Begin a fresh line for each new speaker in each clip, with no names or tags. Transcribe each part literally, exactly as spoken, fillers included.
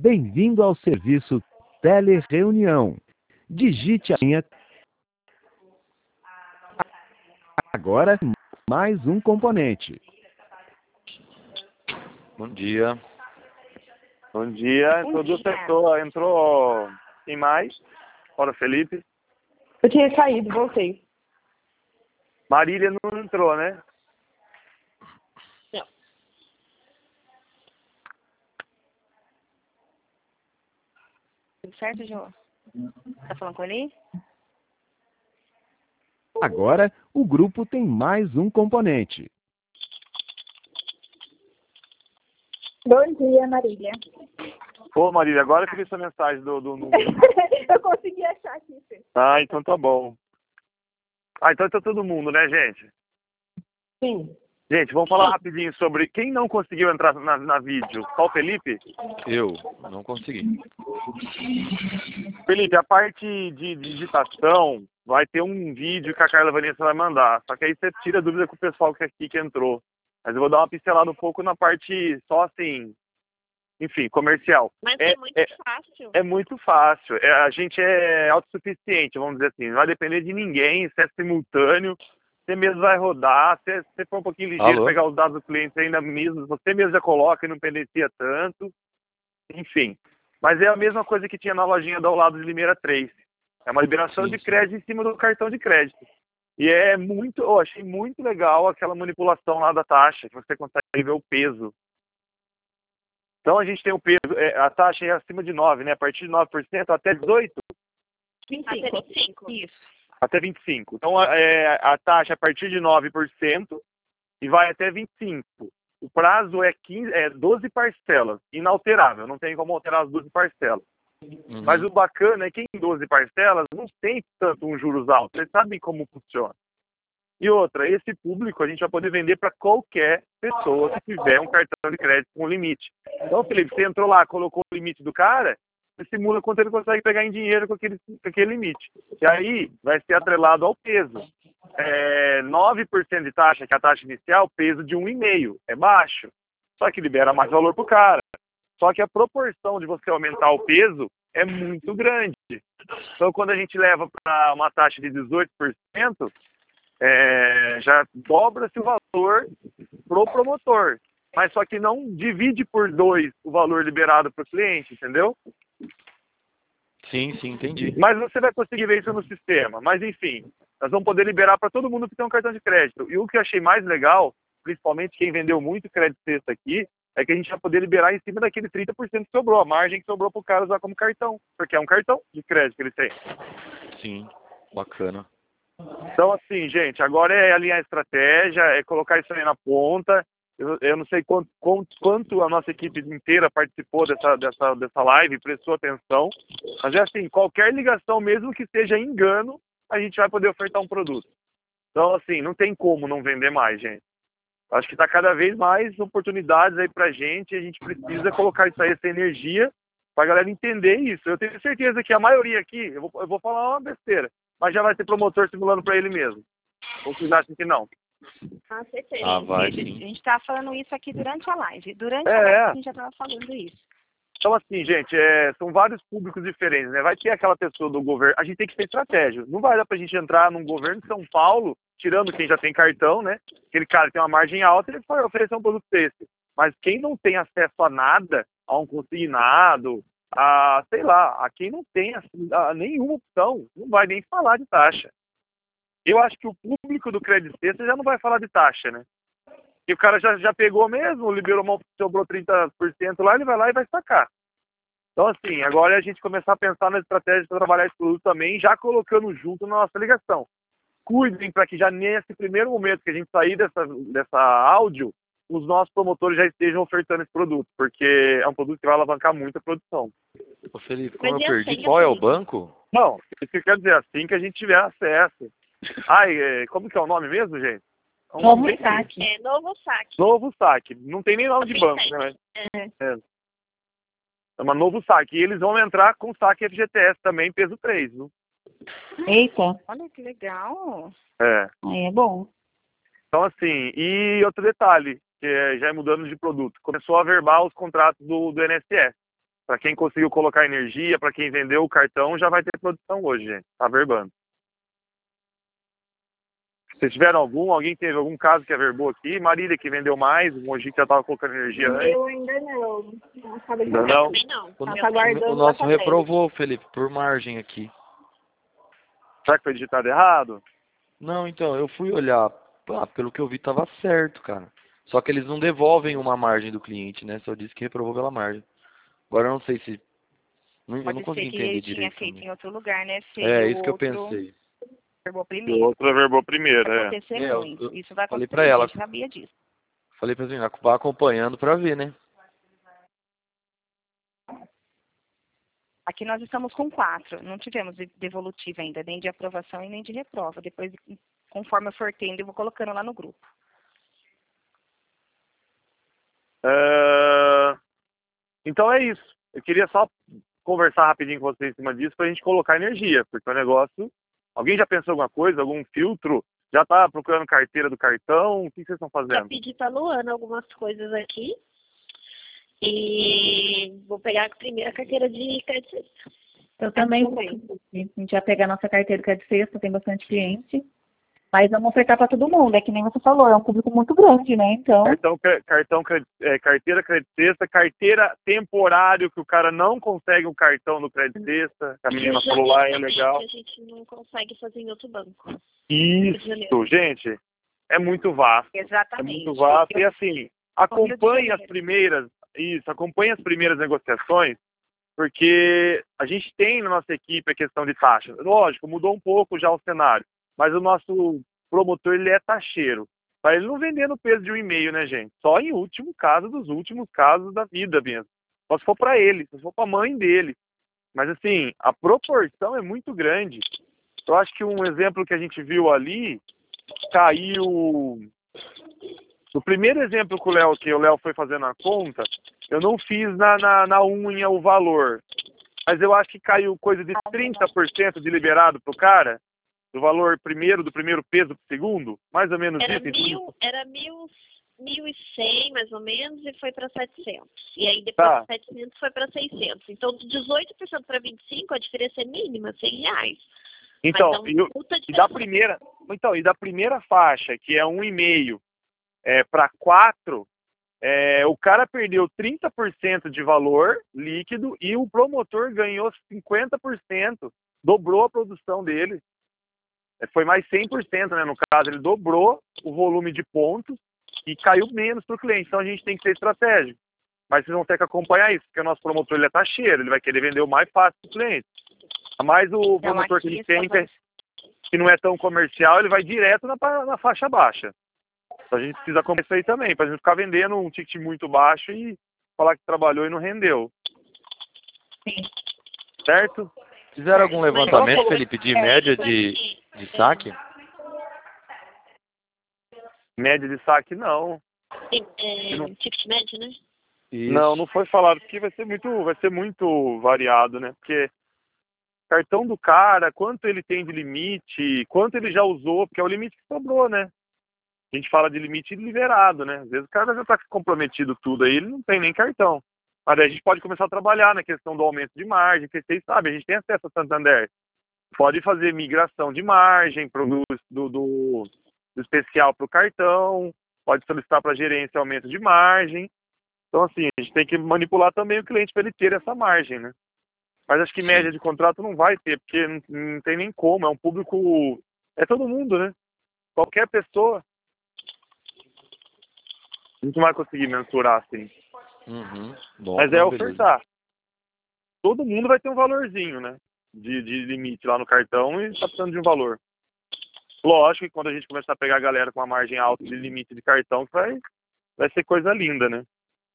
Bem-vindo ao serviço Telereunião. Digite a linha. Agora, mais um componente.
Bom dia.
Bom dia.
Bom
Entrou duas
dia.
pessoas. Entrou quem mais? Fora Felipe.
Eu tinha saído, voltei.
Marília não entrou, né?
Não. Tudo certo, João? Tá falando com ele?
Agora, o grupo tem mais um componente.
Bom dia, Marília.
Ô, Marília, agora que eu vi sua mensagem do, do número.
Eu consegui achar aqui, Fê.
Ah, então tá bom. Ah, então tá todo mundo, né, gente?
Sim.
Gente, vamos falar rapidinho sobre quem não conseguiu entrar na, na vídeo. Só o Felipe?
Eu não consegui.
Felipe, a parte de digitação vai ter um vídeo que a Carla Vanessa vai mandar. Só que aí você tira a dúvida com o pessoal que aqui que entrou. Mas eu vou dar uma pincelada um pouco na parte só assim, enfim, comercial.
Mas
é,
é muito
é,
fácil.
É muito fácil. É, a gente é autossuficiente, vamos dizer assim. Não vai depender de ninguém, se é simultâneo. Você mesmo vai rodar. Se você for um pouquinho ligeiro,
Alô?
pegar os dados do cliente ainda mesmo, você mesmo já coloca e não pendencia tanto. Enfim. Mas é a mesma coisa que tinha na lojinha do ao lado de Limeira três. É uma liberação
Sim,
de
sim.
crédito em cima do cartão de crédito. E é muito, eu achei muito legal aquela manipulação lá da taxa, que você consegue ver o peso. Então a gente tem o peso, é, a taxa é acima de nove, né? A partir de nove por cento até dezoito por cento.
vinte e cinco. Até vinte e cinco. Isso.
Até vinte e cinco. Então, é, a taxa é a partir de nove por cento e vai até vinte e cinco por cento. O prazo é, quinze, é doze parcelas, inalterável, não tem como alterar as doze parcelas.
Uhum.
Mas o bacana é que em doze parcelas não tem tanto um juros alto, vocês sabem como funciona. E outra, esse público a gente vai poder vender para qualquer pessoa que tiver um cartão de crédito com limite. Então, Felipe, você entrou lá, colocou o limite do cara, você simula quanto ele consegue pegar em dinheiro com aquele, com aquele limite. E aí vai ser atrelado ao peso. É, nove por cento de taxa, que é a taxa inicial, peso de um vírgula cinco. É baixo. Só que libera mais valor para o cara. Só que a proporção de você aumentar o peso é muito grande. Então, quando a gente leva para uma taxa de dezoito por cento, é, já dobra-se o valor pro promotor. Mas só que não divide por dois o valor liberado para o cliente, entendeu?
Sim, sim, entendi.
Mas você vai conseguir ver isso no sistema. Mas, enfim, nós vamos poder liberar para todo mundo que tem um cartão de crédito. E o que eu achei mais legal, principalmente quem vendeu muito crédito sexta aqui, é que a gente vai poder liberar em cima daquele trinta por cento que sobrou, a margem que sobrou para o cara usar como cartão. Porque é um cartão de crédito que ele tem.
Sim, bacana.
Então, assim, gente, agora é alinhar a estratégia, é colocar isso aí na ponta. Eu, eu não sei quanto, quanto, quanto a nossa equipe inteira participou dessa, dessa, dessa live, prestou atenção. Mas é assim, qualquer ligação, mesmo que seja engano, a gente vai poder ofertar um produto. Então, assim, não tem como não vender mais, gente. Acho que está cada vez mais oportunidades aí pra gente e a gente precisa colocar isso aí, essa energia, pra galera entender isso. Eu tenho certeza que a maioria aqui, eu vou, eu vou falar uma besteira, mas já vai ter promotor simulando para ele mesmo. Ou vocês acham que não?
Com certeza.
Ah, vai
A
sim.
gente estava falando isso aqui durante a live. Durante
É,
a live
é.
a gente já estava falando isso.
Então, assim, gente, é, são vários públicos diferentes, né? Vai ter aquela pessoa do governo, a gente tem que ter estratégia. Não vai dar pra gente entrar num governo de São Paulo, tirando quem já tem cartão, né? Aquele cara tem uma margem alta, ele vai oferecer um produto desse. Mas quem não tem acesso a nada, a um consignado, a, sei lá, a quem não tem a, a nenhuma opção, não vai nem falar de taxa. Eu acho que o público do Crédito Sexta já não vai falar de taxa, né? E o cara já, já pegou mesmo, liberou uma, sobrou trinta por cento lá, ele vai lá e vai sacar. Então, assim, agora é a gente começar a pensar na estratégia para trabalhar esse produto também, já colocando junto na nossa ligação. Cuidem para que já nesse primeiro momento que a gente sair dessa, dessa áudio, os nossos promotores já estejam ofertando esse produto, porque é um produto que vai alavancar muito a produção.
Ô Felipe, como
Mas
eu
e a
perdi,
senha,
qual é o
Felipe?
banco?
Não, isso que quer dizer, assim que a gente tiver acesso. Ai, é, como que é o nome mesmo, gente? É um
Novo
nome bem-
saque.
É novo saque.
Novo Saque. Não tem nem nome de banco, né? Mas
É.
é. É uma Novo Saque. E eles vão entrar com saque F G T S também, peso três, viu?
Eita,
Olha que legal.
É.
aí é bom.
Então, assim, e outro detalhe, que é, já é mudando de produto, começou a verbar os contratos do, do I N S S. Para quem conseguiu colocar energia, para quem vendeu o cartão, já vai ter produção hoje, gente. Tá verbando. Vocês tiveram algum? Alguém teve algum caso que averbou aqui? Marília, que vendeu mais, o Mogi que já estava colocando energia antes.
Eu ainda não. Não acaba de
Ainda não?
não.
O,
Tá aguardando
o nosso
a tabela.
reprovou, Felipe, por margem aqui.
Será que foi digitado errado?
Não, então, eu fui olhar, ah, pelo que eu vi tava certo, cara. Só que eles não devolvem uma margem do cliente, né? Só disse que reprovou pela margem. Agora eu não sei se... Não, eu
Pode
não consegui
ser que
entender
ele tinha
direito
feito
também.
em outro lugar, né? Se
É,
o
isso que eu
outro
pensei.
verbou
E o
primeiro.
outro averbou primeiro,
Vai
é.
acontecer
É, eu-
muito.
eu
Isso vai
falei
acontecer
pra
muito.
ela.
A gente sabia disso.
Falei pra assim, vá acompanhando pra ver, né?
Aqui nós estamos com quatro. Não tivemos de- devolutiva ainda, nem de aprovação e nem de reprova. Depois, conforme eu for tendo, eu vou colocando lá no grupo.
É, Então é isso. Eu queria só conversar rapidinho com vocês em cima disso pra gente colocar energia, porque o negócio... Alguém já pensou alguma coisa, algum filtro? Já tá procurando carteira do cartão? O que vocês estão
Já
fazendo?
pedi pra Luana algumas coisas aqui. E vou pegar a primeira carteira de crédito sexta.
Eu também vou.
também.
A gente vai pegar nossa carteira que é de sexta, tem bastante cliente. Mas vamos ofertar para todo mundo, é que nem você falou, é um público muito grande, né? Então,
Cartão, cre- cartão cre- é, carteira crédito sexta, carteira temporário, que o cara não consegue um cartão no crédito sexta. A menina falou lá, é legal.
A gente não consegue fazer em outro banco.
Isso, gente, é muito vasto. É
Exatamente.
muito vasto. E assim, acompanhe
Rio de
as primeiras, isso, acompanhe as primeiras negociações, porque a gente tem na nossa equipe a questão de taxa. Lógico, mudou um pouco já o cenário, mas o nosso promotor, ele é taxeiro. Para ele não vender no peso de um e meio, né, gente? Só em último caso dos últimos casos da vida mesmo. Só se for para ele, se for para a mãe dele. Mas assim, a proporção é muito grande. Eu acho que um exemplo que a gente viu ali caiu. No primeiro exemplo que o Léo, que o Léo foi fazendo a conta, eu não fiz na, na, na unha o valor. Mas eu acho que caiu coisa de trinta por cento de liberado pro cara, do valor primeiro, do primeiro peso pro segundo, mais ou menos
Era
isso. então.
mil, era mil, mil e cem mais ou menos e foi para setecentos. E aí depois
Tá.
de setecentos foi para seiscentos. Então de dezoito por cento para vinte e cinco por cento a diferença é mínima, cem reais.
Então,
Mas dá um
e, o-
puta
e da
diferença.
primeira, então, e da primeira faixa, que é um e meio é, para quatro, é, o cara perdeu trinta por cento de valor líquido e o promotor ganhou cinquenta por cento, dobrou a produção dele. É, foi mais cem por cento, né? No caso, ele dobrou o volume de pontos e caiu menos para o cliente. Então a gente tem que ser estratégico. Mas vocês vão ter que acompanhar isso, porque o nosso promotor ele é taxeiro, ele vai querer vender o mais fácil para o cliente. Mas o promotor que a gente tem, que é- que não é tão comercial, ele vai direto na, pa- na faixa baixa. Então a gente precisa acompanhar isso aí também, para a gente não ficar vendendo um ticket muito baixo e falar que trabalhou e não rendeu.
sim.
Certo?
Fizeram algum
Mas
levantamento,
vamos-
Felipe, de média de, de saque?
Média de saque, não.
Tem, é, ticket médio, né?
Isso.
Não, não foi falado, porque vai ser muito, vai ser muito variado, né? Porque cartão do cara, quanto ele tem de limite, quanto ele já usou, porque é o limite que sobrou, né? A gente fala de limite liberado, né? Às vezes o cara já está comprometido tudo aí, ele não tem nem cartão. Mas aí a gente pode começar a trabalhar na questão do aumento de margem, porque vocês sabem, a gente tem acesso a Santander. Pode fazer migração de margem pro, do, do, do especial para o cartão, pode solicitar para a gerência aumento de margem. Então, assim, a gente tem que manipular também o cliente para ele ter essa margem, né? Mas acho que
Sim.
média de contrato não vai ter, porque não, não tem nem como, é um público... É todo mundo, né? Qualquer pessoa. A gente não vai conseguir mensurar, assim.
Uhum. Bom,
Mas é
então, beleza.
ofertar. Todo mundo vai ter um valorzinho, né? De, de limite lá no cartão e está precisando de um valor. Lógico que quando a gente começar a pegar a galera com uma margem alta de limite de cartão, vai, vai ser coisa linda, né?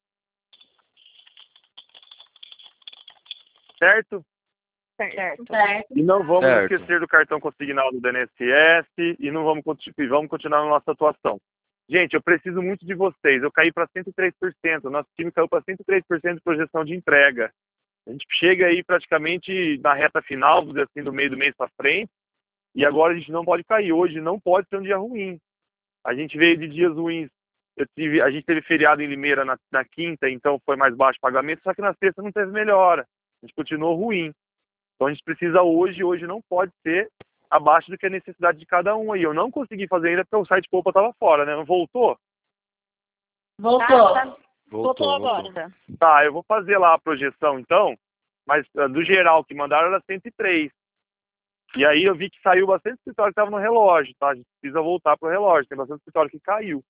Certo?
Certo.
Certo.
E não vamos
Certo.
esquecer do cartão consignado do I N S S e não vamos, conti- e vamos continuar na nossa atuação. Gente, eu preciso muito de vocês. Eu caí para cento e três por cento. O nosso time caiu para cento e três por cento de projeção de entrega. A gente chega aí praticamente na reta final, vamos dizer assim, do meio do mês para frente. E agora a gente não pode cair. Hoje não pode ser um dia ruim. A gente veio de dias ruins eu tive, a gente teve feriado em Limeira na, na quinta, então foi mais baixo o pagamento, só que na sexta não teve melhora. A gente continuou ruim. Então a gente precisa hoje, hoje não pode ser abaixo do que a necessidade de cada um aí. Eu não consegui fazer ainda porque o site Poupa estava fora, né? Não voltou?
Voltou.
Tá, tá.
Voltou agora.
Voltou.
Tá, eu vou fazer lá a projeção então, mas uh, do geral que mandaram era cento e três. E aí eu vi que saiu bastante escritório que estava no relógio, tá? A gente precisa voltar pro relógio, tem bastante escritório que caiu.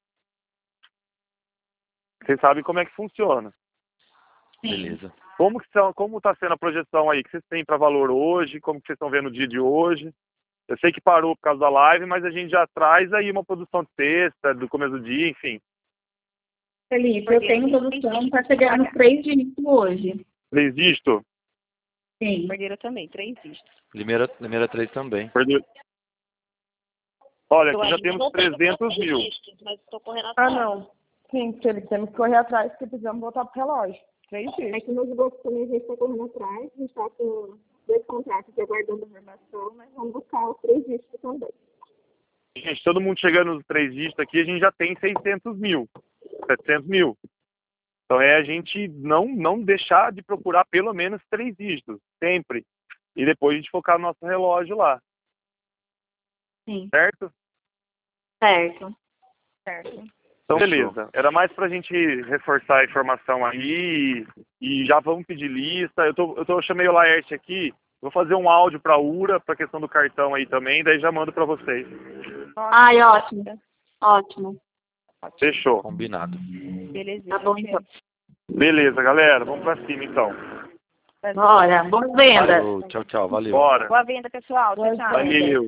Vocês sabem como é que funciona.
Beleza.
Como que são, como está sendo a projeção aí que vocês têm para valor hoje? Como que vocês estão vendo o dia de hoje? Eu sei que parou por causa da live, mas a gente já traz aí uma produção de sexta, do começo do dia, enfim.
Felipe, eu tenho produção para chegar nos três dígitos hoje.
Três dígitos?
Sim.
Cordeiro também, três dígitos.
Limeira, Limeira três também.
Perdeu. Olha,
Eu
aqui já
ainda
temos
não tenho
trezentos mil.
registros, mas estou correndo
Ah,
atrás.
não. Sim, Felipe, temos que correr atrás, porque precisamos voltar pro relógio. Três dias.
É que nos bolsos também a gente está correndo atrás, a gente está com dois contratos aguardando a informação, mas vamos buscar os três dígitos também.
Gente, todo mundo chegando nos três dígitos aqui, a gente já tem seiscentos mil, setecentos mil. Então é a gente não, não deixar de procurar pelo menos três dígitos, sempre. E depois a gente focar no nosso relógio lá.
Sim.
Certo?
Certo.
Certo.
Então,
Fechou.
beleza. Era mais pra gente reforçar a informação aí e já vamos pedir lista. Eu, tô, eu, tô, eu chamei o Laerte aqui, vou fazer um áudio pra Ura, pra questão do cartão aí também, daí já mando pra vocês.
Ai, ótimo. Ótimo.
Fechou.
Combinado.
Beleza.
Tá bom, então.
Beleza, galera. Vamos pra cima, então.
Bora, boas vendas.
Falou, tchau, tchau. Valeu.
Bora.
Boa venda, pessoal. Tchau, tchau.
Valeu.